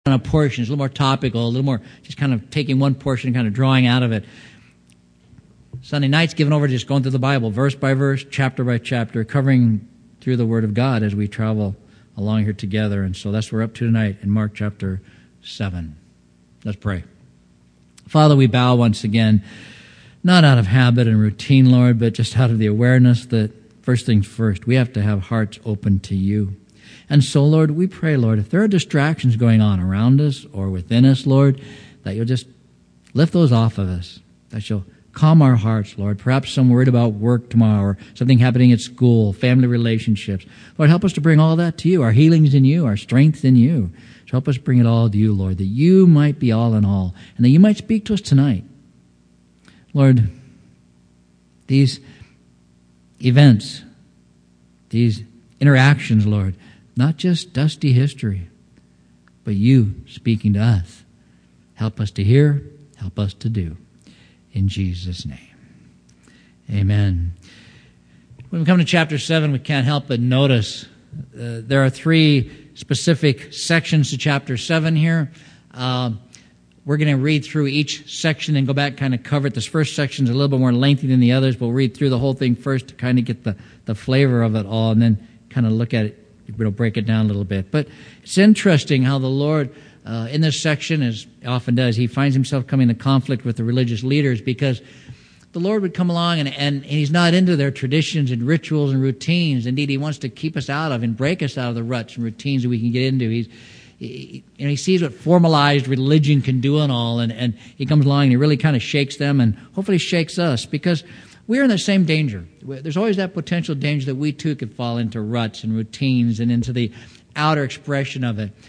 on a portion. It's a little more topical, a little more just kind of taking one portion and kind of drawing out of it. Sunday night's given over to just going through the Bible, verse by verse, chapter by chapter, covering through the Word of God as we travel along here together. And so that's what we're up to tonight in Mark chapter 7. Let's pray. Father, we bow once again, not out of habit and routine, Lord, but just out of the awareness that first things first, we have to have hearts open to you. And so, Lord, we pray, Lord, if there are distractions going on around us or within us, Lord, that you'll just lift those off of us, that you'll calm our hearts, Lord. Perhaps some worried about work tomorrow or something happening at school, family relationships. Lord, help us to bring all that to you, our healings in you, our strength in you. So help us bring it all to you, Lord, that you might be all in all and that you might speak to us tonight. Lord, these events, these interactions, Lord, not just dusty history, but you speaking to us. Help us to hear, help us to do. In Jesus' name. Amen. When we come to chapter 7, we can't help but notice there are three specific sections to chapter 7 here. We're going to read through each section and go back and kind of cover it. This first section is a little bit more lengthy than the others, but we'll read through the whole thing first to kind of get the flavor of it all and then kind of look at it. We'll break it down a little bit. But it's interesting how the Lord, in this section, as he often does, he finds himself coming into conflict with the religious leaders because the Lord would come along and he's not into their traditions and rituals and routines. Indeed, he wants to keep us out of and break us out of the ruts and routines that we can get into. He sees what formalized religion can do and all, and he comes along and he really kind of shakes them and hopefully shakes us because we're in the same danger. There's always that potential danger that we too could fall into ruts and routines and into the outer expression of it.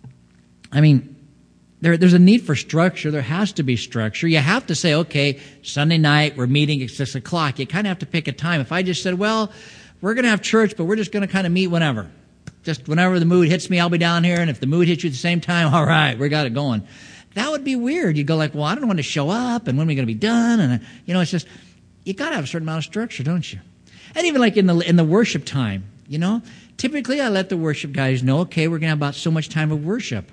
I mean, there's a need for structure. There has to be structure. You have to say, okay, Sunday night, we're meeting at 6 o'clock. You kind of have to pick a time. If I just said, well, we're going to have church, but we're just going to kind of meet whenever. Just whenever the mood hits me, I'll be down here. And if the mood hits you at the same time, all right, we got it going. That would be weird. You'd go like, well, I don't know when to show up and when are we going to be done? And, it's just, you got to have a certain amount of structure, don't you? And even like in the worship time, typically I let the worship guys know, okay, we're going to have about so much time of worship.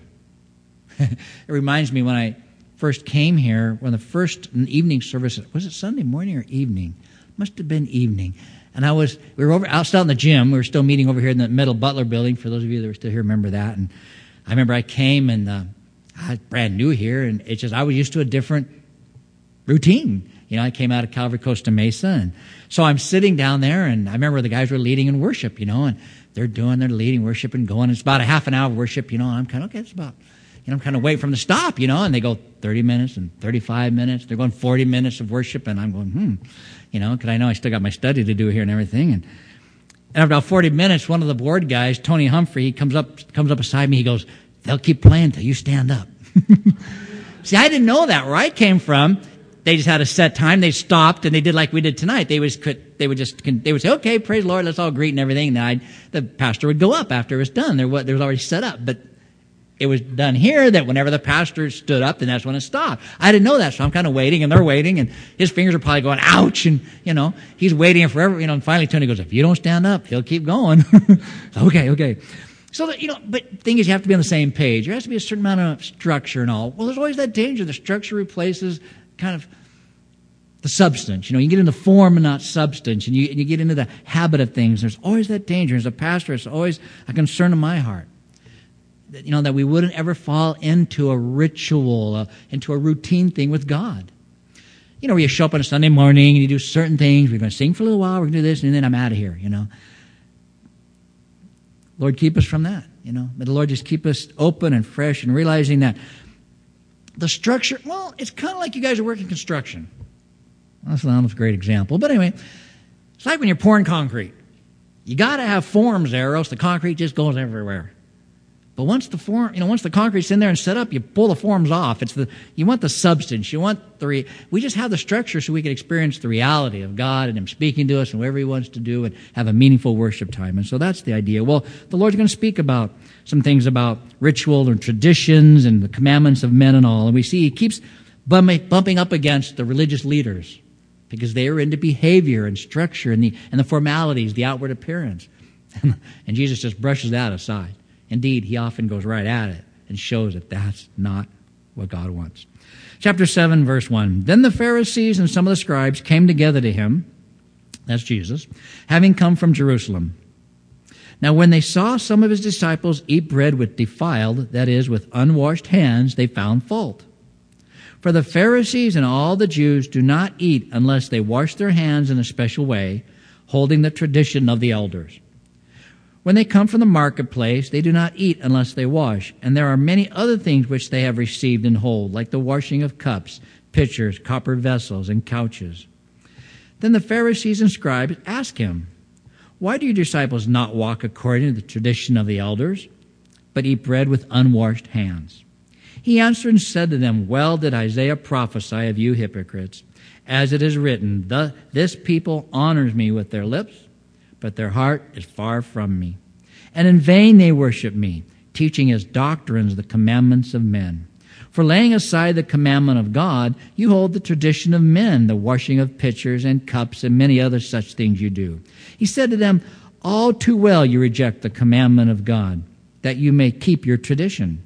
It reminds me when I first came here, when the first evening service, was it Sunday morning or evening? Must have been evening. And we were out in the gym. We were still meeting over here in the Metal Butler building. For those of you that were still here, remember that. And I remember I came and I was brand new here, and it's just I was used to a different routine. I came out of Calvary Costa Mesa, and so I'm sitting down there, and I remember the guys were leading in worship, and they're leading worship and going. It's about a half an hour of worship, and I'm kind of, okay, it's about, I'm kind of waiting for them to stop, and they go 30 minutes and 35 minutes. They're going 40 minutes of worship, and I'm going, because I know I still got my study to do here and everything. And after about 40 minutes, one of the board guys, Tony Humphrey, he comes up beside me. He goes, they'll keep playing till you stand up. See, I didn't know that where I came from. They just had a set time. They stopped and they did like we did tonight. They would say, okay, praise the Lord, let's all greet and everything. And the pastor would go up after it was done. There was already set up, but it was done here that whenever the pastor stood up, then that's when it stopped. I didn't know that, so I'm kind of waiting, and they're waiting, and his fingers are probably going, ouch, and, he's waiting forever, and finally Tony goes, if you don't stand up, he'll keep going. Okay. So, but the thing is, you have to be on the same page. There has to be a certain amount of structure and all. Well, there's always that danger. The structure replaces kind of the substance. You get into form and not substance, and you get into the habit of things. There's always that danger. As a pastor, it's always a concern in my heart. That we wouldn't ever fall into a ritual, into a routine thing with God. Where you show up on a Sunday morning and you do certain things. We're going to sing for a little while. We're going to do this, and then I'm out of here, Lord, keep us from that, May the Lord just keep us open and fresh and realizing that the structure, well, it's kind of like you guys are working construction. That's not a great example. But anyway, it's like when you're pouring concrete. You got to have forms there, or else the concrete just goes everywhere. But once the concrete's in there and set up, you pull the forms off. You want the substance. You want we just have the structure so we can experience the reality of God and Him speaking to us and whatever He wants to do and have a meaningful worship time. And so that's the idea. Well, the Lord's going to speak about some things about ritual and traditions and the commandments of men and all. And we see He keeps bumping up against the religious leaders because they are into behavior and structure and the formalities, the outward appearance. And Jesus just brushes that aside. Indeed, He often goes right at it. and shows that that's not what God wants. Chapter 7, verse 1. Then the Pharisees and some of the scribes came together to him, that's Jesus, having come from Jerusalem. Now when they saw some of his disciples eat bread with defiled, that is, with unwashed hands, they found fault. For the Pharisees and all the Jews do not eat unless they wash their hands in a special way, holding the tradition of the elders. When they come from the marketplace, they do not eat unless they wash, and there are many other things which they have received and hold, like the washing of cups, pitchers, copper vessels, and couches. Then the Pharisees and scribes asked him, Why do your disciples not walk according to the tradition of the elders, but eat bread with unwashed hands? He answered and said to them, Well did Isaiah prophesy of you hypocrites, as it is written, This people honors me with their lips, but their heart is far from me. And in vain they worship me, teaching as doctrines the commandments of men. For laying aside the commandment of God, you hold the tradition of men, the washing of pitchers and cups and many other such things you do. He said to them, All too well you reject the commandment of God, that you may keep your tradition.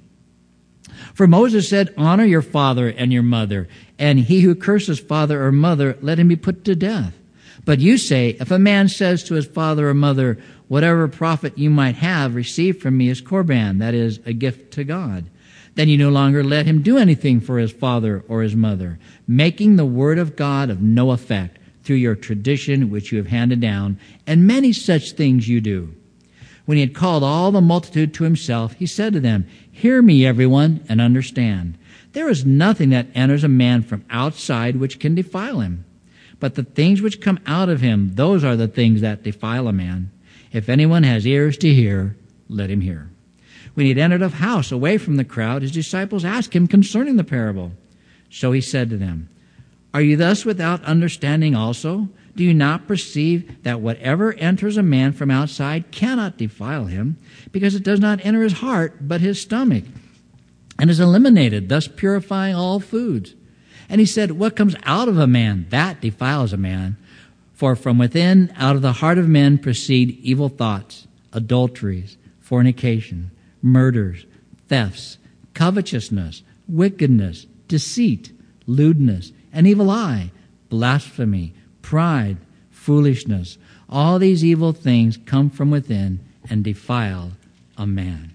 For Moses said, Honor your father and your mother, and he who curses father or mother, let him be put to death. But you say, If a man says to his father or mother, Whatever profit you might have received from me is korban, that is, a gift to God, then you no longer let him do anything for his father or his mother, making the word of God of no effect through your tradition which you have handed down, and many such things you do. When he had called all the multitude to himself, he said to them, Hear me, everyone, and understand. There is nothing that enters a man from outside which can defile him. But the things which come out of him, those are the things that defile a man. If anyone has ears to hear, let him hear. When he had entered a house away from the crowd, his disciples asked him concerning the parable. So he said to them, Are you thus without understanding also? Do you not perceive that whatever enters a man from outside cannot defile him, because it does not enter his heart, but his stomach, and is eliminated, thus purifying all foods? And he said, What comes out of a man, that defiles a man. For from within, out of the heart of men, proceed evil thoughts, adulteries, fornication, murders, thefts, covetousness, wickedness, deceit, lewdness, an evil eye, blasphemy, pride, foolishness. All these evil things come from within and defile a man.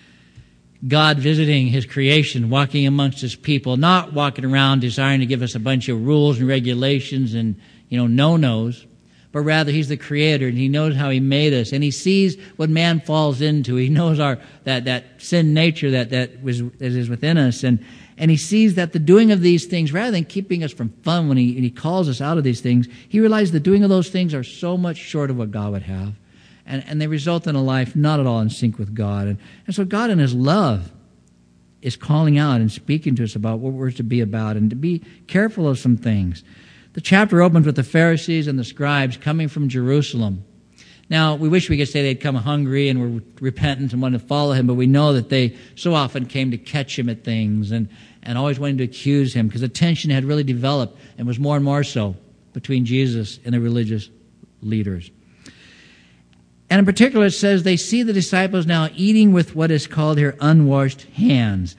God visiting his creation, walking amongst his people, not walking around desiring to give us a bunch of rules and regulations and, no-nos, but rather he's the creator and he knows how he made us and he sees what man falls into. He knows that sin nature that is within us and he sees that the doing of these things, rather than keeping us from fun when he calls us out of these things, he realizes the doing of those things are so much short of what God would have. And they result in a life not at all in sync with God. And so God in his love is calling out and speaking to us about what we're to be about and to be careful of some things. The chapter opens with the Pharisees and the scribes coming from Jerusalem. Now, we wish we could say they'd come hungry and were repentant and wanted to follow him, but we know that they so often came to catch him at things and always wanted to accuse him because the tension had really developed and was more and more so between Jesus and the religious leaders. And in particular, it says they see the disciples now eating with what is called here unwashed hands.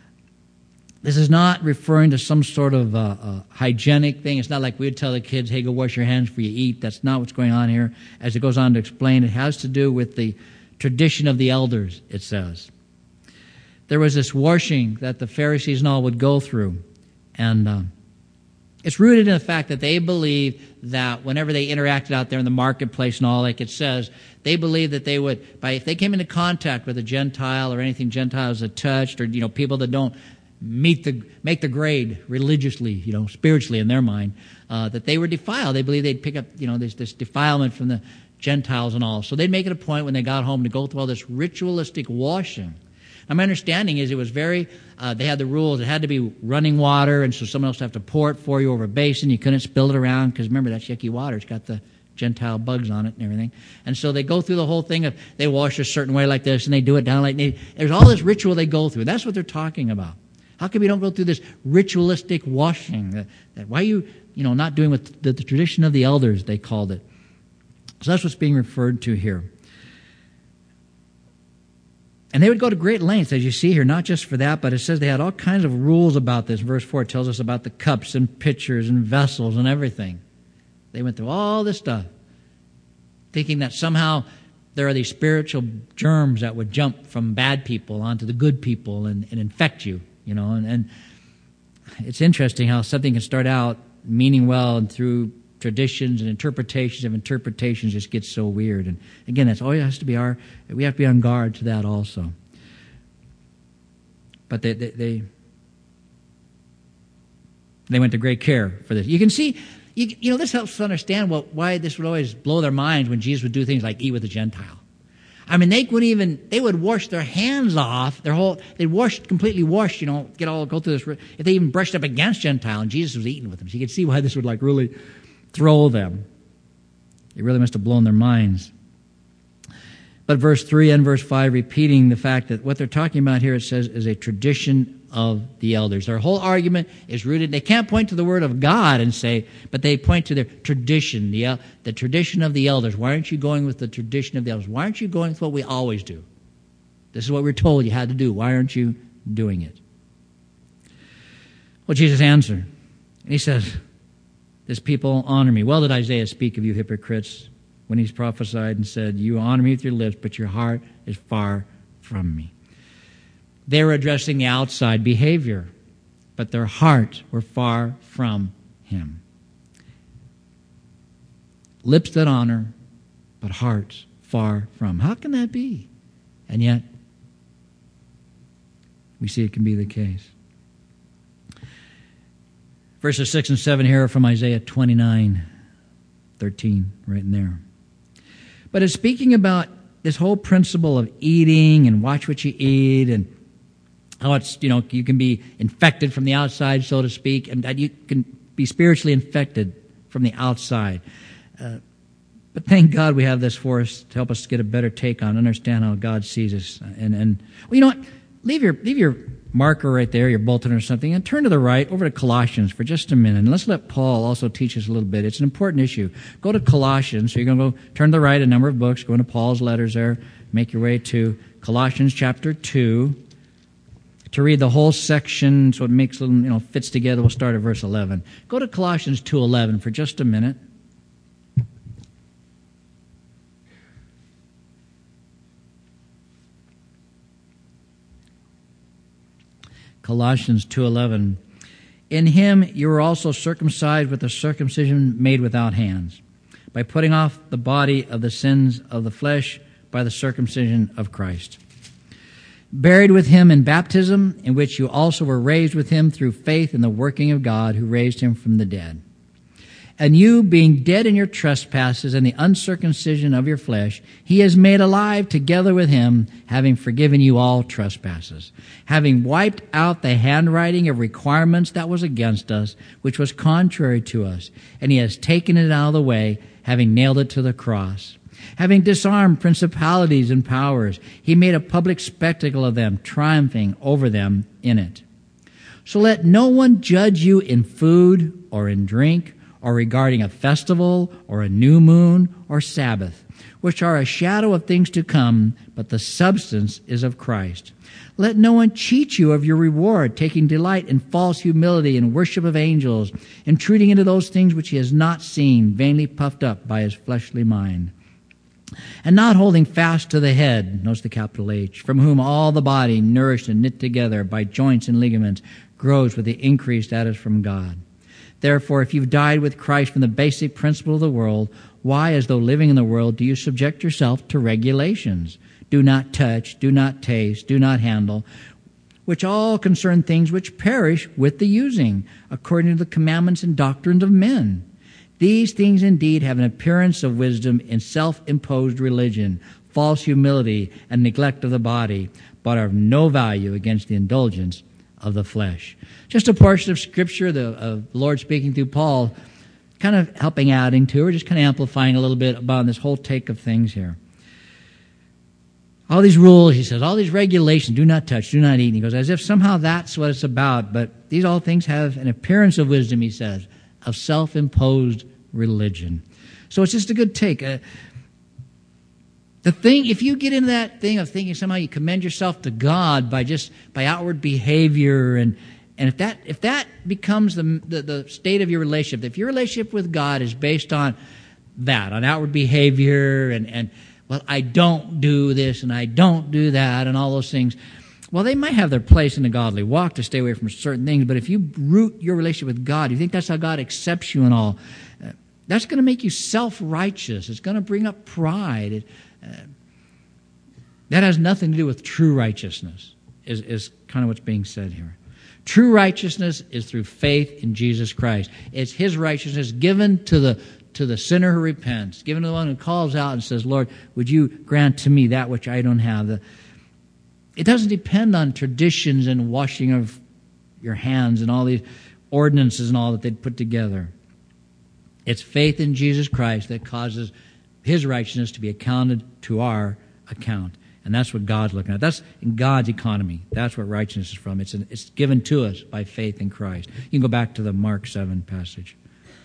This is not referring to some sort of hygienic thing. It's not like we would tell the kids, hey, go wash your hands before you eat. That's not what's going on here. As it goes on to explain, it has to do with the tradition of the elders, it says. There was this washing that the Pharisees and all would go through. And it's rooted in the fact that they believe that whenever they interacted out there in the marketplace and all, like it says, they believed that they would, if they came into contact with a Gentile or anything Gentiles had touched, or people that don't make the grade religiously, spiritually in their mind, that they were defiled. They believed they'd pick up, this defilement from the Gentiles and all. So they'd make it a point when they got home to go through all this ritualistic washing. Now, my understanding is it was they had the rules. It had to be running water, and so someone else would have to pour it for you over a basin. You couldn't spill it around because, remember, that's yucky water. It's got the Gentile bugs on it and everything. And so they go through the whole thing of they wash a certain way like this, and they do it down like this. There's all this ritual they go through. That's what they're talking about. How come you don't go through this ritualistic washing? Why are you, not doing what the tradition of the elders, they called it. So that's what's being referred to here. And they would go to great lengths, as you see here, not just for that, but it says they had all kinds of rules about this. Verse 4 tells us about the cups and pitchers and vessels and everything. They went through all this stuff, thinking that somehow there are these spiritual germs that would jump from bad people onto the good people and infect you, you know. And it's interesting how something can start out meaning well, and through traditions and interpretations of interpretations just gets so weird. And again, that's always has to be we have to be on guard to that also. But they went to great care for this. You can see, you know, this helps us understand why this would always blow their minds when Jesus would do things like eat with a Gentile. I mean, they would wash their hands off, they'd completely wash, you know, go through this, if they even brushed up against Gentile, and Jesus was eating with them. So you can see why this would like really throw them. It really must have blown their minds. But verse 3 and verse 5 repeating the fact that what they're talking about here, it says, is a tradition of the elders. Their whole argument is rooted, they can't point to the word of God and say, but they point to their tradition, the tradition of the elders. Why aren't you going with the tradition of the elders? Why aren't you going with what we always do? This is what we're told you had to do. Why aren't you doing it? Well, Jesus answered. And he says, this people honor me. Well did Isaiah speak of you hypocrites when he's prophesied and said, you honor me with your lips, but your heart is far from me. They were addressing the outside behavior, but their hearts were far from him. Lips that honor, but hearts far from. How can that be? And yet, we see it can be the case. Verses 6 and 7 here are from Isaiah 29:13, right in there. But it's speaking about this whole principle of eating and watch what you eat, and how it's, you know, you can be infected from the outside, so to speak, and that you can be spiritually infected from the outside. But thank God we have this for us to help us get a better take on, understand how God sees us. And well, you know what? Leave your marker right there, your bulletin or something, and turn to the right over to Colossians for just a minute. And let's let Paul also teach us a little bit. It's an important issue. Go to Colossians. So you're going to go turn to the right, a number of books, go into Paul's letters there, make your way to Colossians chapter 2. To read the whole section so it makes a little, you know, fits together, we'll start at verse 11. Go to Colossians 2:11 for just a minute. Colossians 2:11. In him you were also circumcised with a circumcision made without hands, by putting off the body of the sins of the flesh by the circumcision of Christ. Buried with him in baptism, in which you also were raised with him through faith in the working of God who raised him from the dead. And you, being dead in your trespasses and the uncircumcision of your flesh, he has made alive together with him, having forgiven you all trespasses, having wiped out the handwriting of requirements that was against us, which was contrary to us. And he has taken it out of the way, having nailed it to the cross. Having disarmed principalities and powers, he made a public spectacle of them, triumphing over them in it. So let no one judge you in food or in drink, or regarding a festival or a new moon or Sabbath, which are a shadow of things to come, but the substance is of Christ. Let no one cheat you of your reward, taking delight in false humility and worship of angels, intruding into those things which he has not seen, vainly puffed up by his fleshly mind. And not holding fast to the head, notice the capital H, from whom all the body, nourished and knit together by joints and ligaments, grows with the increase that is from God. Therefore, if you've died with Christ from the basic principle of the world, why, as though living in the world, do you subject yourself to regulations? Do not touch, do not taste, do not handle, which all concern things which perish with the using, according to the commandments and doctrines of men. These things indeed have an appearance of wisdom in self-imposed religion, false humility, and neglect of the body, but are of no value against the indulgence of the flesh. Just a portion of Scripture, the Lord speaking through Paul, kind of helping adding to, or just kind of amplifying a little bit about this whole take of things here. All these rules, he says, all these regulations, do not touch, do not eat. And he goes, as if somehow that's what it's about, but these all things have an appearance of wisdom, he says, of self-imposed religion. So it's just a good take. If you get into that thing of thinking somehow you commend yourself to God by outward behavior, and if that becomes the state of your relationship, if your relationship with God is based on that, on outward behavior, and well, I don't do this and I don't do that and all those things, well, they might have their place in the godly walk to stay away from certain things, but if you root your relationship with God, you think that's how God accepts you and all, that's going to make you self-righteous. It's going to bring up pride. That has nothing to do with true righteousness, is kind of what's being said here. True righteousness is through faith in Jesus Christ. It's His righteousness given to the sinner who repents, given to the one who calls out and says, Lord, would you grant to me that which I don't have? It doesn't depend on traditions and washing of your hands and all these ordinances and all that they'd put together. It's faith in Jesus Christ that causes His righteousness to be accounted to our account. And that's what God's looking at. That's in God's economy. That's what righteousness is from. It's given to us by faith in Christ. You can go back to the Mark 7 passage.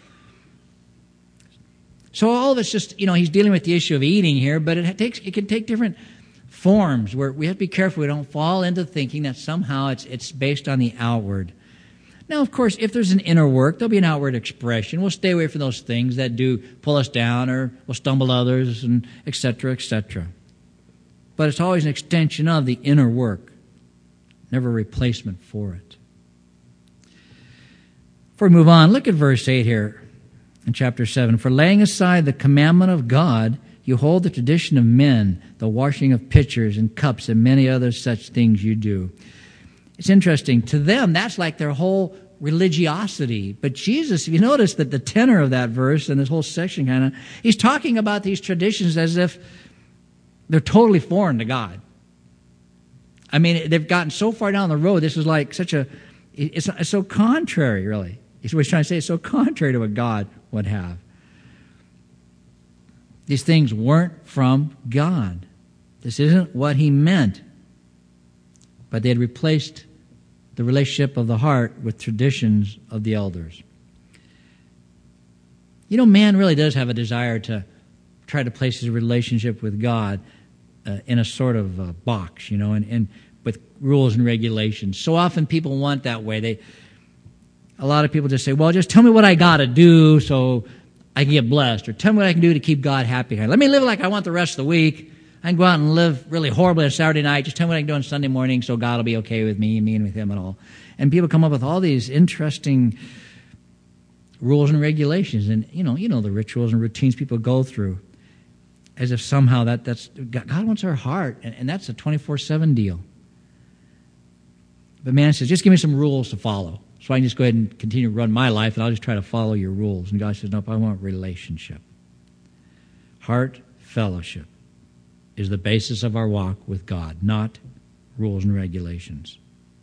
So all of it's just, he's dealing with the issue of eating here, but it can take different forms where we have to be careful we don't fall into thinking that somehow it's based on the outward. Now, of course, if there's an inner work, there'll be an outward expression. We'll stay away from those things that do pull us down or will stumble others, and et cetera, et cetera. But it's always an extension of the inner work, never a replacement for it. Before we move on, look at verse 8 here in chapter 7. For laying aside the commandment of God, you hold the tradition of men, the washing of pitchers and cups, and many other such things you do. It's interesting. To them, that's like their whole religiosity. But Jesus, if you notice that the tenor of that verse and this whole section he's talking about these traditions as if they're totally foreign to God. I mean, they've gotten so far down the road, this is like it's so contrary, really. He's what he's trying to say. It's so contrary to what God would have. These things weren't from God. This isn't what He meant. But they had replaced the relationship of the heart with traditions of the elders. Man really does have a desire to try to place his relationship with God in a sort of box, and with rules and regulations. So often people want that way. A lot of people just say, well, just tell me what I got to do so I can get blessed, or tell me what I can do to keep God happy. Let me live like I want the rest of the week. I can go out and live really horribly on Saturday night. Just tell me what I can do on Sunday morning so God will be okay with me and with Him and all. And people come up with all these interesting rules and regulations. And, the rituals and routines people go through as if somehow that's God wants our heart. And that's a 24/7 deal. But man says, just give me some rules to follow so I can just go ahead and continue to run my life and I'll just try to follow your rules. And God says, nope, I want relationship. Heart fellowship is the basis of our walk with God, not rules and regulations.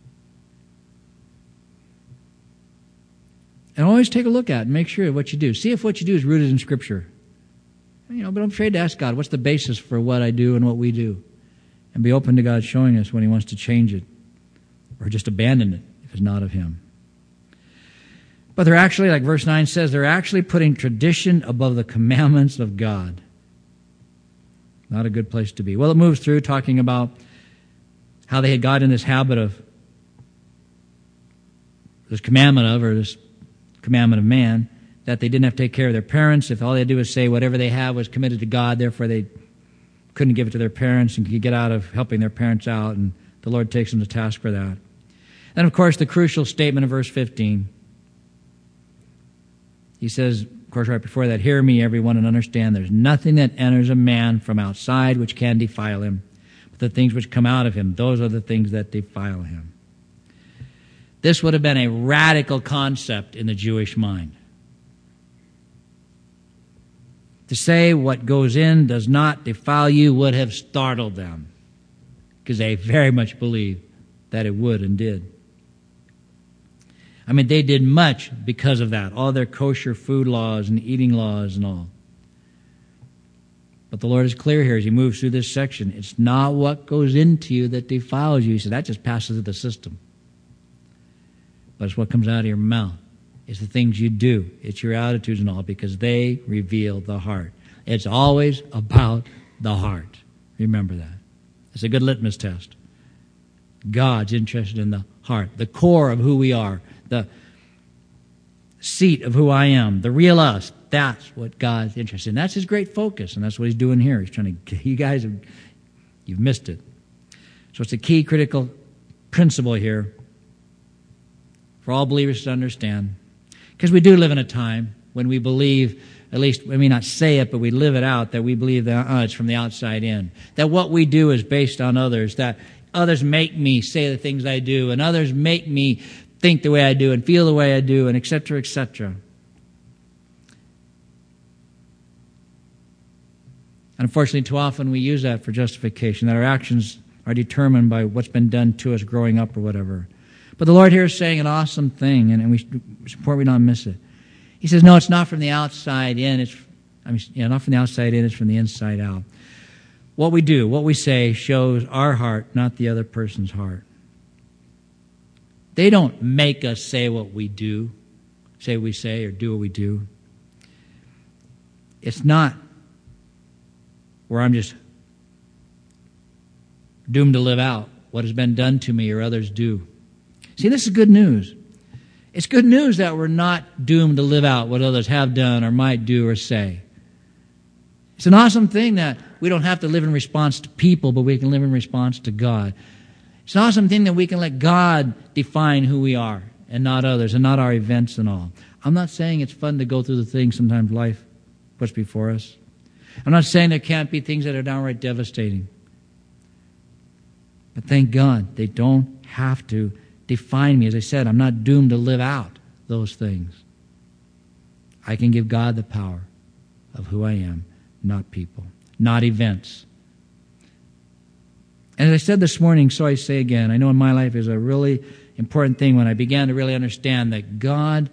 And always take a look at it and make sure what you do. See if what you do is rooted in Scripture. But I'm afraid to ask God, what's the basis for what I do and what we do? And be open to God showing us when He wants to change it or just abandon it if it's not of Him. But they're actually, like verse 9 says, they're actually putting tradition above the commandments of God. Not a good place to be. Well, it moves through talking about how they had got in this habit of this commandment of man, that they didn't have to take care of their parents. If all they had to do was say whatever they have was committed to God, therefore they couldn't give it to their parents and could get out of helping their parents out, and the Lord takes them to task for that. Then, of course, the crucial statement of verse 15. He says, of course, right before that, hear me, everyone, and understand there's nothing that enters a man from outside which can defile him, but the things which come out of him, those are the things that defile him. This would have been a radical concept in the Jewish mind. To say what goes in does not defile you would have startled them, because they very much believed that it would and did. I mean, they did much because of that, all their kosher food laws and eating laws and all. But the Lord is clear here as He moves through this section. It's not what goes into you that defiles you. He said that just passes through the system. But it's what comes out of your mouth. It's the things you do. It's your attitudes and all, because they reveal the heart. It's always about the heart. Remember that. It's a good litmus test. God's interested in the heart, the core of who we are, the seat of who I am, the real us. That's what God's interested in. That's His great focus, and that's what He's doing here. He's trying to, you guys, you've missed it. So it's a key critical principle here for all believers to understand. Because we do live in a time when we believe, at least we may not say it, but we live it out, that we believe that it's from the outside in. That what we do is based on others, that others make me say the things I do, and others make me think the way I do and feel the way I do, and et cetera, et cetera. Unfortunately, too often we use that for justification, that our actions are determined by what's been done to us growing up or whatever. But the Lord here is saying an awesome thing, and it's important we not miss it. He says, no, it's not from the outside in. Not from the outside in, it's from the inside out. What we do, what we say, shows our heart, not the other person's heart. They don't make us say what we do, say what we say, or do what we do. It's not where I'm just doomed to live out what has been done to me or others do. See, this is good news. It's good news that we're not doomed to live out what others have done or might do or say. It's an awesome thing that we don't have to live in response to people, but we can live in response to God. It's an awesome thing that we can let God define who we are and not others and not our events and all. I'm not saying it's fun to go through the things sometimes life puts before us. I'm not saying there can't be things that are downright devastating. But thank God they don't have to define me. As I said, I'm not doomed to live out those things. I can give God the power of who I am, not people, not events. And as I said this morning, so I say again, I know in my life is a really important thing when I began to really understand that God,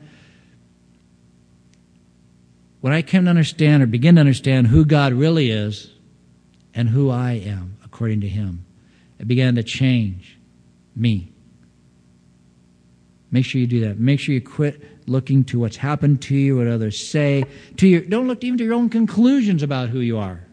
when I came to understand or begin to understand who God really is and who I am according to Him, it began to change me. Make sure you do that. Make sure you quit looking to what's happened to you, what others say. Don't look even to your own conclusions about who you are.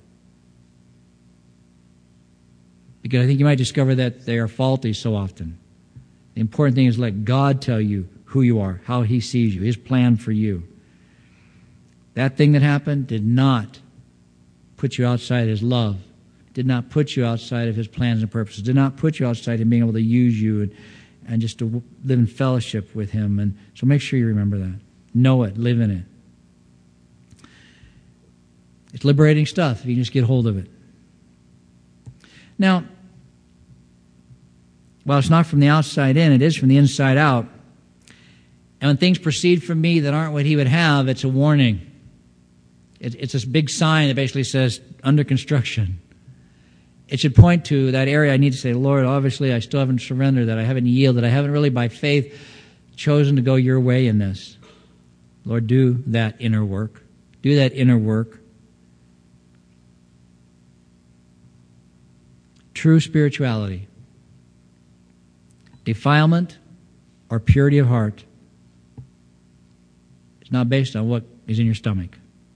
Because I think you might discover that they are faulty so often. The important thing is let God tell you who you are, how He sees you, His plan for you. That thing that happened did not put you outside His love, did not put you outside of His plans and purposes, did not put you outside Him being able to use you and just to live in fellowship with Him. And so make sure you remember that. Know it. Live in it. It's liberating stuff if you can just get hold of it. Now, while it's not from the outside in, it is from the inside out. And when things proceed from me that aren't what He would have, it's a warning. It's this big sign that basically says, under construction. It should point to that area I need to say, Lord, obviously I still haven't surrendered, that I haven't yielded, I haven't really by faith chosen to go your way in this. Lord, do that inner work. Do that inner work. True spirituality, defilement or purity of heart, it's not based on what is in your stomach.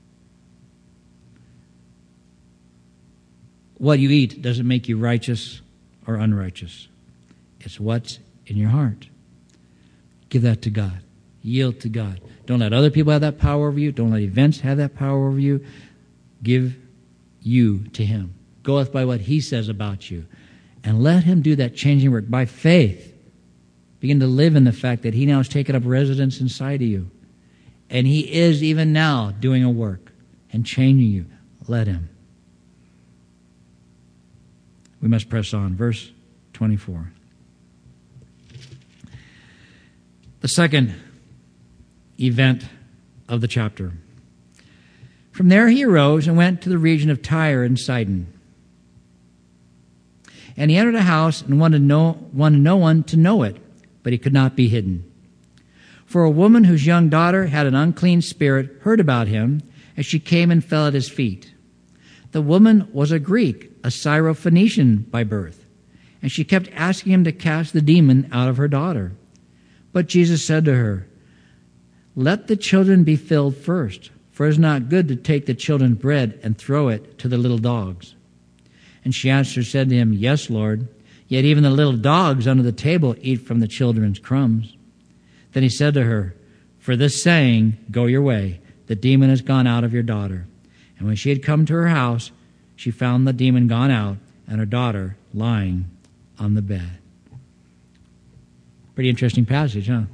What you eat doesn't make you righteous or unrighteous. It's what's in your heart. Give that to God. Yield to God. Don't let other people have that power over you. Don't let events have that power over you. Give you to Him. Goeth by what He says about you. And let Him do that changing work by faith. Begin to live in the fact that He now has taken up residence inside of you. And He is even now doing a work and changing you. Let Him. We must press on. Verse 24. The second event of the chapter. From there he arose and went to the region of Tyre and Sidon. And he entered a house and wanted no one to know it, but he could not be hidden. For a woman whose young daughter had an unclean spirit heard about him, and she came and fell at his feet. The woman was a Greek, a Syrophoenician by birth, and she kept asking him to cast the demon out of her daughter. But Jesus said to her, "Let the children be filled first, for it is not good to take the children's bread and throw it to the little dogs." And she answered, said to him, Yes, Lord. Yet even the little dogs under the table eat from the children's crumbs. Then he said to her, For this saying, go your way. The demon has gone out of your daughter. And when she had come to her house, she found the demon gone out and her daughter lying on the bed. Pretty interesting passage, huh?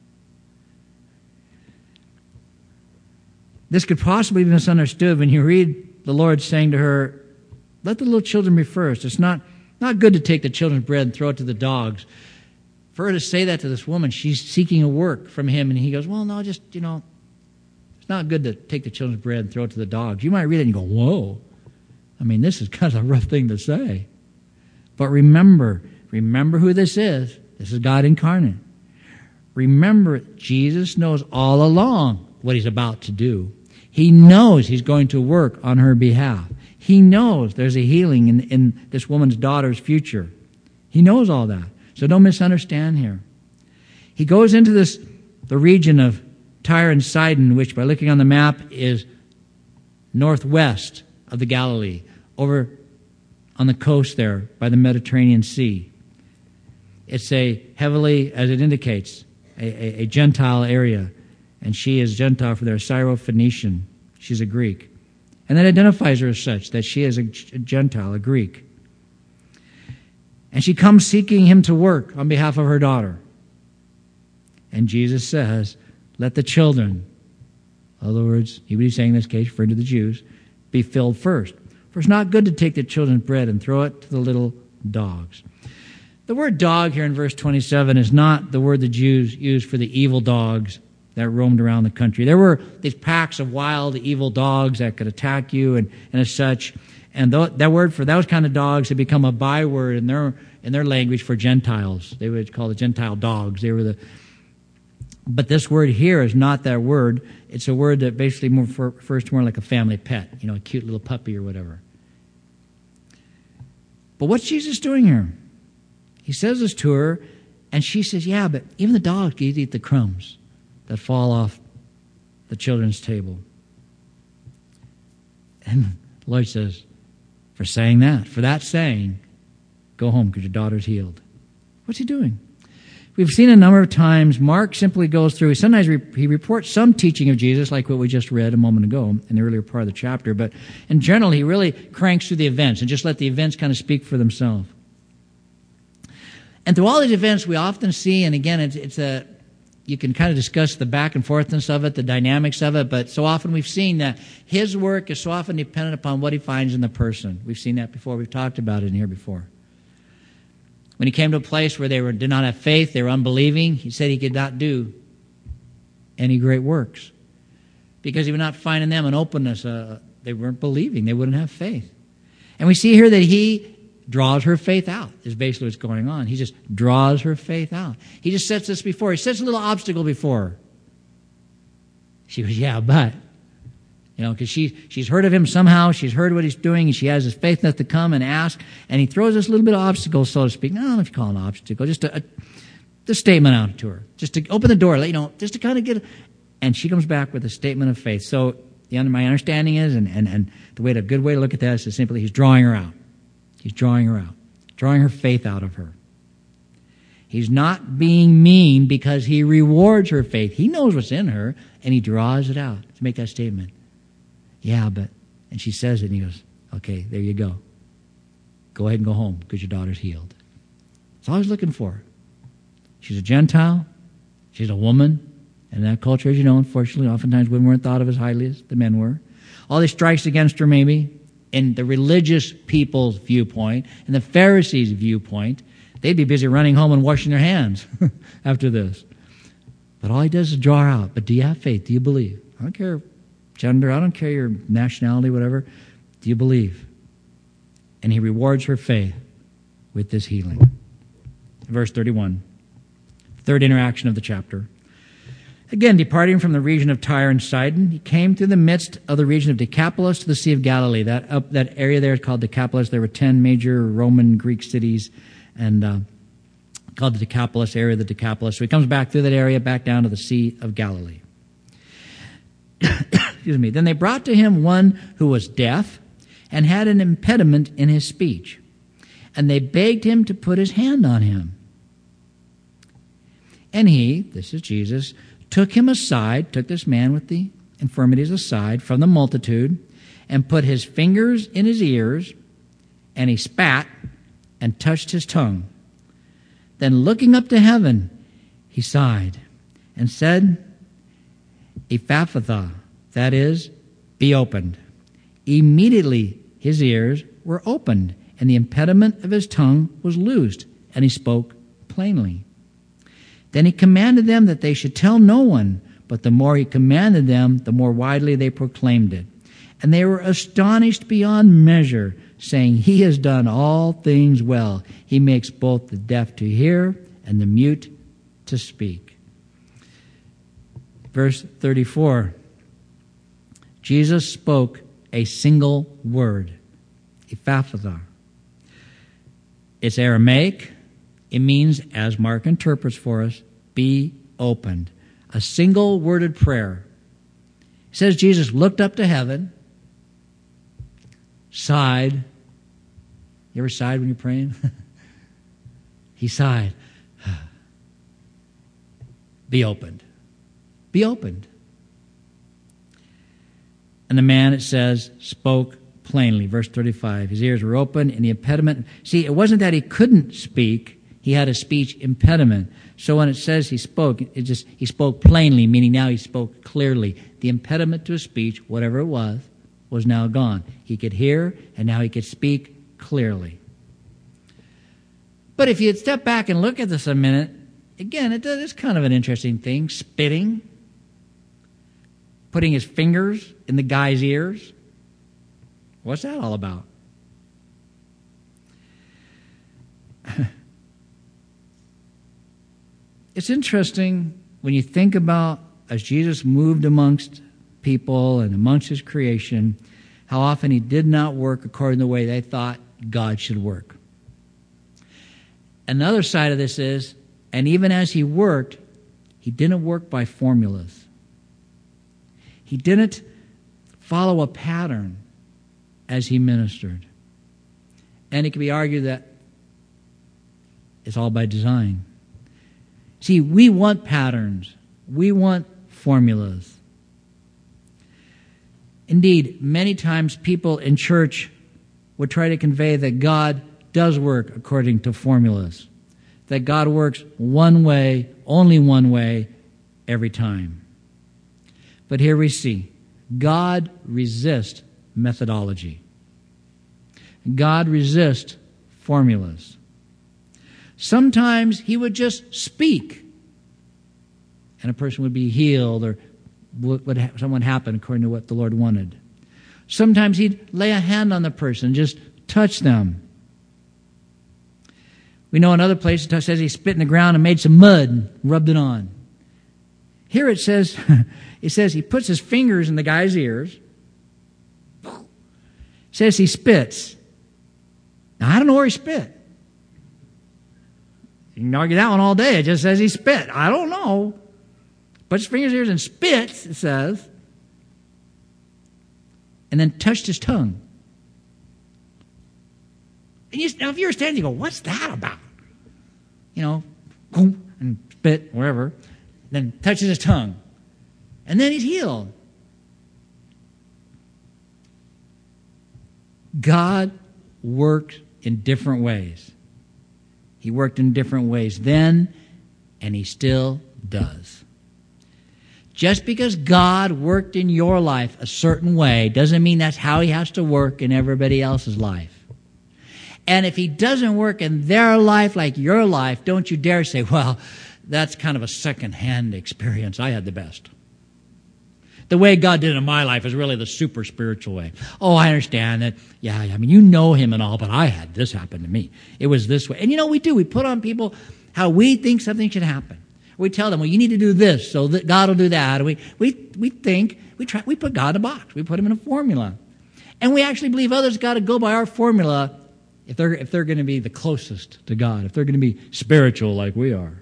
This could possibly be misunderstood when you read the Lord saying to her, let the little children be first. It's not good to take the children's bread and throw it to the dogs. For her to say that to this woman, she's seeking a work from him, and he goes, well, no, just, it's not good to take the children's bread and throw it to the dogs. You might read it and you go, whoa. I mean, this is kind of a rough thing to say. But remember who this is. This is God incarnate. Remember, Jesus knows all along what he's about to do. He knows he's going to work on her behalf. He knows there's a healing in this woman's daughter's future. He knows all that. So don't misunderstand here. He goes into the region of Tyre and Sidon, which by looking on the map is northwest of the Galilee, over on the coast there by the Mediterranean Sea. It's a heavily, as it indicates, a Gentile area. And she is Gentile for their Syro-Phoenician. She's a Greek. And that identifies her as such, that she is a Gentile, a Greek. And she comes seeking him to work on behalf of her daughter. And Jesus says, let the children, in other words, he would be saying in this case, referring to the Jews, be filled first. For it's not good to take the children's bread and throw it to the little dogs. The word dog here in verse 27 is not the word the Jews used for the evil dogs that roamed around the country. There were these packs of wild, evil dogs that could attack you and as such. And that word for those kind of dogs had become a byword in their language for Gentiles. They would call the Gentile dogs. But this word here is not that word. It's a word that basically refers to more like a family pet, a cute little puppy or whatever. But what's Jesus doing here? He says this to her, and she says, yeah, but even the dogs eat the crumbs that fall off the children's table. And the Lord says, for that saying, go home because your daughter's healed. What's he doing? We've seen a number of times, Mark simply goes through, sometimes he reports some teaching of Jesus, like what we just read a moment ago in the earlier part of the chapter, but in general, he really cranks through the events and just let the events kind of speak for themselves. And through all these events, we often see, and again, you can kind of discuss the back and forthness of it, the dynamics of it, but so often we've seen that his work is so often dependent upon what he finds in the person. We've seen that before. We've talked about it in here before. When he came to a place where they did not have faith, they were unbelieving, he said he could not do any great works because he would not find in them an openness. They weren't believing. They wouldn't have faith. And we see here that he draws her faith out is basically what's going on. He just draws her faith out. He just sets this before. He sets a little obstacle before her. She goes, yeah, but, because she's heard of him somehow. She's heard what he's doing, and she has this faith enough to come and ask. And he throws this little bit of obstacle, so to speak. No, I don't know if you call it an obstacle. Just a statement out to her. Just to open the door, just to kind of get. And she comes back with a statement of faith. So my understanding is, and the good way to look at that is simply he's drawing her out. He's drawing her out, drawing her faith out of her. He's not being mean because he rewards her faith. He knows what's in her, and he draws it out to make that statement. Yeah, but, and she says it, and he goes, okay, there you go. Go ahead and go home because your daughter's healed. That's all he's looking for. She's a Gentile. She's a woman. And in that culture, as you know, unfortunately, oftentimes women weren't thought of as highly as the men were. All these strikes against her, maybe, in the religious people's viewpoint, in the Pharisees' viewpoint, they'd be busy running home and washing their hands after this. But all he does is draw her out. But do you have faith? Do you believe? I don't care gender. I don't care your nationality, whatever. Do you believe? And he rewards her faith with this healing. Verse 31, third interaction of the chapter. Again, departing from the region of Tyre and Sidon, he came through the midst of the region of Decapolis to the Sea of Galilee. That area there is called Decapolis. There were 10 major Roman Greek cities, and called the Decapolis area, the Decapolis. So he comes back through that area, back down to the Sea of Galilee. Excuse me. Then they brought to him one who was deaf and had an impediment in his speech. And they begged him to put his hand on him. And he," this is Jesus, "took him aside," took this man with the infirmities aside from the multitude, "and put his fingers in his ears, and he spat and touched his tongue. Then looking up to heaven, he sighed and said, Ephphatha, that is, be opened. Immediately his ears were opened, and the impediment of his tongue was loosed, and he spoke plainly. Then he commanded them that they should tell no one, but the more he commanded them, the more widely they proclaimed it. And they were astonished beyond measure, saying, He has done all things well. He makes both the deaf to hear and the mute to speak. Verse 34. Jesus spoke a single word, Ephphatha. It's Aramaic. It means, as Mark interprets for us, be opened. A single worded prayer. It says Jesus looked up to heaven, sighed. You ever sighed when you're praying? He sighed. Be opened. Be opened. And the man, it says, spoke plainly. Verse 35. His ears were open and the impediment. See, it wasn't that he couldn't speak. He had a speech impediment. So when it says he spoke, he spoke plainly, meaning now he spoke clearly. The impediment to his speech, whatever it was now gone. He could hear, and now he could speak clearly. But if you step back and look at this a minute, again, it's kind of an interesting thing. Spitting, putting his fingers in the guy's ears. What's that all about? It's interesting when you think about, as Jesus moved amongst people and amongst his creation, how often he did not work according to the way they thought God should work. Another side of this is, and even as he worked, he didn't work by formulas. He didn't follow a pattern as he ministered. And it can be argued that it's all by design. See, we want patterns. We want formulas. Indeed, many times people in church would try to convey that God does work according to formulas, that God works one way, only one way, every time. But here we see, God resists methodology. God resists formulas. Sometimes he would just speak, and a person would be healed, or something would happen according to what the Lord wanted. Sometimes he'd lay a hand on the person, just touch them. We know another place it says he spit in the ground and made some mud and rubbed it on. Here it says he puts his fingers in the guy's ears. It says he spits. Now, I don't know where he spit. You can argue that one all day. It just says he spit. I don't know. Puts his fingers in his ears and spits, it says. And then touched his tongue. And now if you were standing, you go, what's that about? And spit, wherever. Then touches his tongue. And then he's healed. God works in different ways. He worked in different ways then, and he still does. Just because God worked in your life a certain way doesn't mean that's how he has to work in everybody else's life. And if he doesn't work in their life like your life, don't you dare say, well, that's kind of a second-hand experience. I had the best. The way God did it in my life is really the super spiritual way. Oh, I understand that. Yeah, you know him and all, but I had this happen to me. It was this way. And we do. We put on people how we think something should happen. We tell them, well, you need to do this so that God will do that. We put God in a box. We put him in a formula. And we actually believe others got to go by our formula if they're going to be the closest to God, if they're going to be spiritual like we are.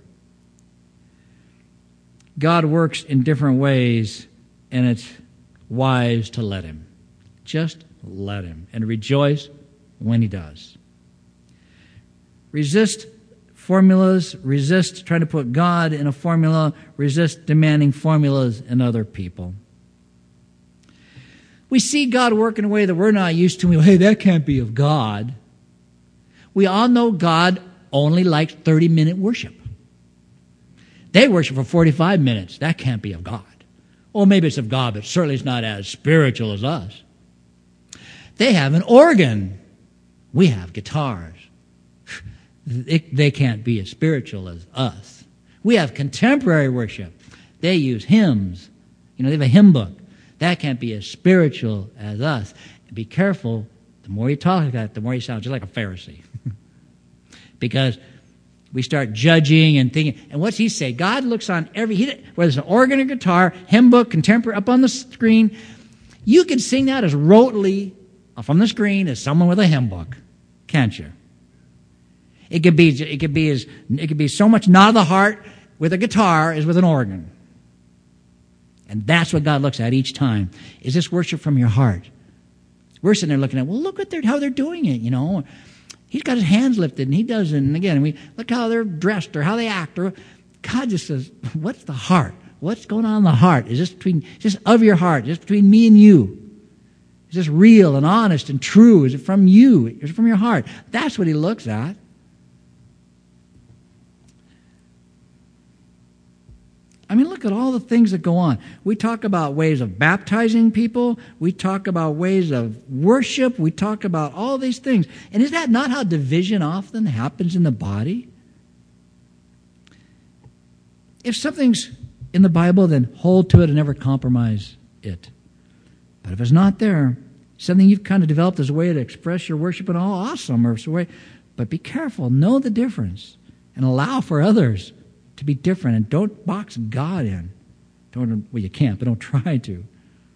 God works in different ways, and it's wise to let him. Just let him. And rejoice when he does. Resist formulas. Resist trying to put God in a formula. Resist demanding formulas in other people. We see God work in a way that we're not used to. We go, hey, that can't be of God. We all know God only likes 30-minute worship. They worship for 45 minutes. That can't be of God. Well, maybe it's of God, but certainly it's not as spiritual as us. They have an organ. We have guitars. They can't be as spiritual as us. We have contemporary worship. They use hymns. They have a hymn book. That can't be as spiritual as us. Be careful. The more you talk like that, the more you sound just like a Pharisee. Because we start judging and thinking. And what's he say? God looks on whether it's an organ or guitar, hymn book, contemporary, up on the screen. You can sing that as rotely from the screen as someone with a hymn book, can't you? It could be so much not of the heart with a guitar as with an organ. And that's what God looks at each time. Is this worship from your heart? We're sitting there looking at, well, look at how they're doing it, He's got his hands lifted, and he doesn't. And again, we look how they're dressed or how they act. Or God just says, what's the heart? What's going on in the heart? Is this of your heart? Is this between me and you? Is this real and honest and true? Is it from you? Is it from your heart? That's what he looks at. Look at all the things that go on. We talk about ways of baptizing people. We talk about ways of worship. We talk about all these things. And is that not how division often happens in the body? If something's in the Bible, then hold to it and never compromise it. But if it's not there, something you've kind of developed as a way to express your worship and all, awesome. But be careful. Know the difference and allow for others to be different, and don't box God in. You can't, but don't try to.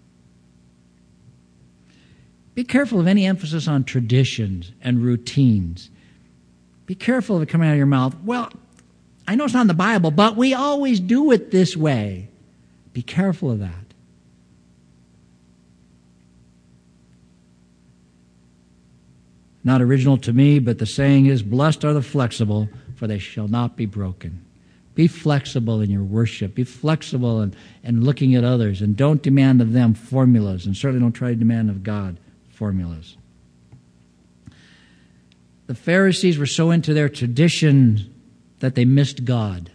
Be careful of any emphasis on traditions and routines. Be careful of it coming out of your mouth. Well, I know it's not in the Bible, but we always do it this way. Be careful of that. Not original to me, but the saying is, blessed are the flexible, for they shall not be broken. Be flexible in your worship. Be flexible in looking at others. And don't demand of them formulas. And certainly don't try to demand of God formulas. The Pharisees were so into their tradition that they missed God.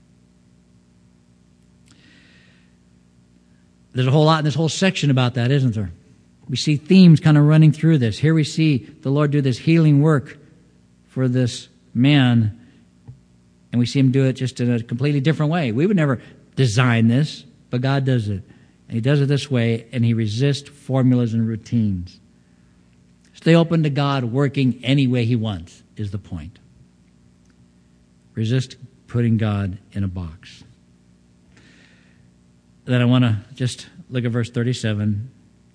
There's a whole lot in this whole section about that, isn't there? We see themes kind of running through this. Here we see the Lord do this healing work for this man. And we see him do it just in a completely different way. We would never design this, but God does it. And he does it this way, and he resists formulas and routines. Stay open to God working any way he wants, is the point. Resist putting God in a box. Then I want to just look at verse 37.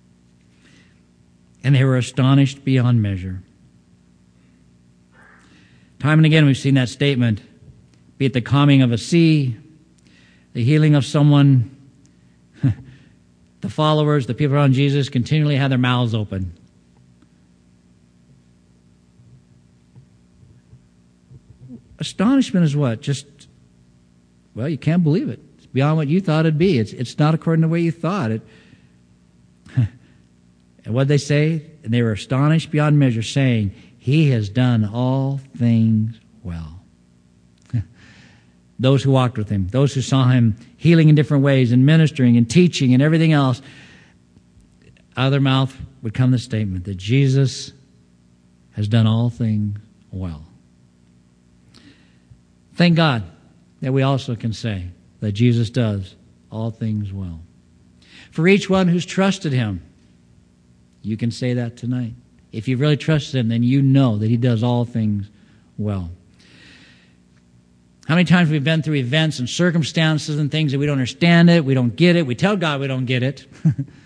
And they were astonished beyond measure. Time and again we've seen that statement. Be it the calming of a sea, the healing of someone, the followers, the people around Jesus continually had their mouths open. Astonishment is what? You can't believe it. It's beyond what you thought it'd be. It's not according to the way you thought it. And what did they say? And they were astonished beyond measure, saying, He has done all things well. Those who walked with him, those who saw him healing in different ways and ministering and teaching and everything else, out of their mouth would come the statement that Jesus has done all things well. Thank God that we also can say that Jesus does all things well. For each one who's trusted him, you can say that tonight. If you really trust him, then you know that he does all things well. How many times we've been through events and circumstances and things that we don't understand it, we don't get it, we tell God we don't get it.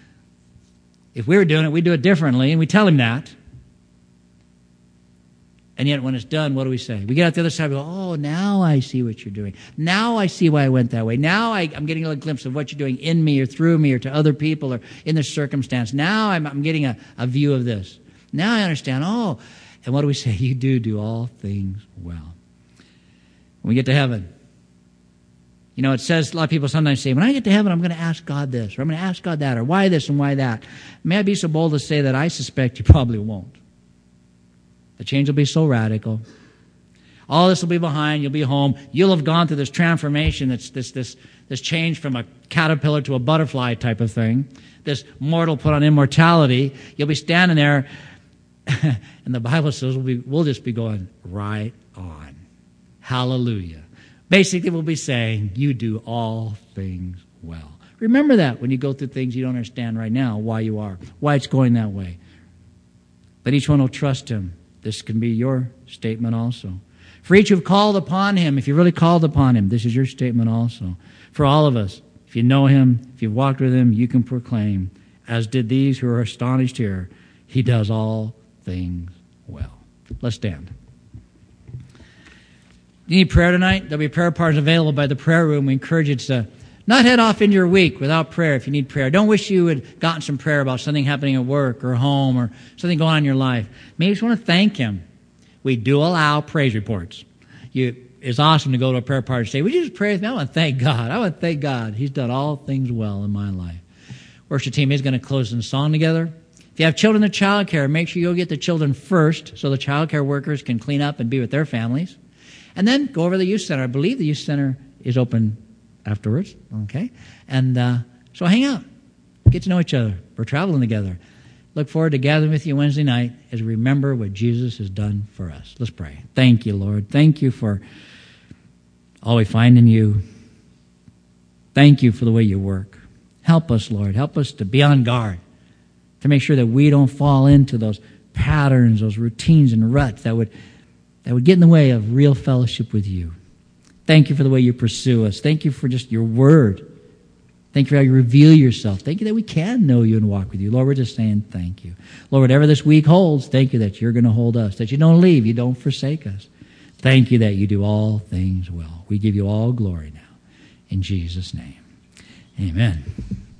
If we were doing it, we'd do it differently, and we tell him that. And yet when it's done, what do we say? We get out the other side, we go, oh, now I see what you're doing. Now I see why I went that way. Now I'm getting a little glimpse of what you're doing in me or through me or to other people or in this circumstance. Now I'm getting a view of this. Now I understand, oh. And what do we say? You do all things well. When we get to heaven, you know, it says, a lot of people sometimes say, when I get to heaven, I'm going to ask God this, or I'm going to ask God that, or why this and why that. May I be so bold to say that I suspect you probably won't. The change will be so radical. All this will be behind. You'll be home. You'll have gone through this transformation, this change from a caterpillar to a butterfly type of thing. This mortal put on immortality. You'll be standing there, and the Bible says we'll just be going right on. Hallelujah. Basically, we'll be saying, you do all things well. Remember that when you go through things you don't understand right now, why you are, why it's going that way. But each one will trust him. This can be your statement also. For each who have called upon him, if you really called upon him, this is your statement also. For all of us, if you know him, if you've walked with him, you can proclaim, as did these who are astonished here, he does all things well. Let's stand. You need prayer tonight? There'll be prayer partners available by the prayer room. We encourage you to not head off into your week without prayer if you need prayer. Don't wish you had gotten some prayer about something happening at work or home or something going on in your life. Maybe you just want to thank him. We do allow praise reports. It's awesome to go to a prayer party and say, would you just pray with me? I want to thank God. I want to thank God. He's done all things well in my life. Worship team is going to close in song together. If you have children in child care, make sure you go get the children first so the child care workers can clean up and be with their families. And then go over to the youth center. I believe the youth center is open afterwards, okay? And so hang out. Get to know each other. We're traveling together. Look forward to gathering with you Wednesday night as we remember what Jesus has done for us. Let's pray. Thank you, Lord. Thank you for all we find in you. Thank you for the way you work. Help us, Lord. Help us to be on guard, to make sure that we don't fall into those patterns, those routines and ruts that would get in the way of real fellowship with you. Thank you for the way you pursue us. Thank you for just your word. Thank you for how you reveal yourself. Thank you that we can know you and walk with you. Lord, we're just saying thank you. Lord, whatever this week holds, thank you that you're going to hold us, that you don't leave, you don't forsake us. Thank you that you do all things well. We give you all glory now. In Jesus' name, amen.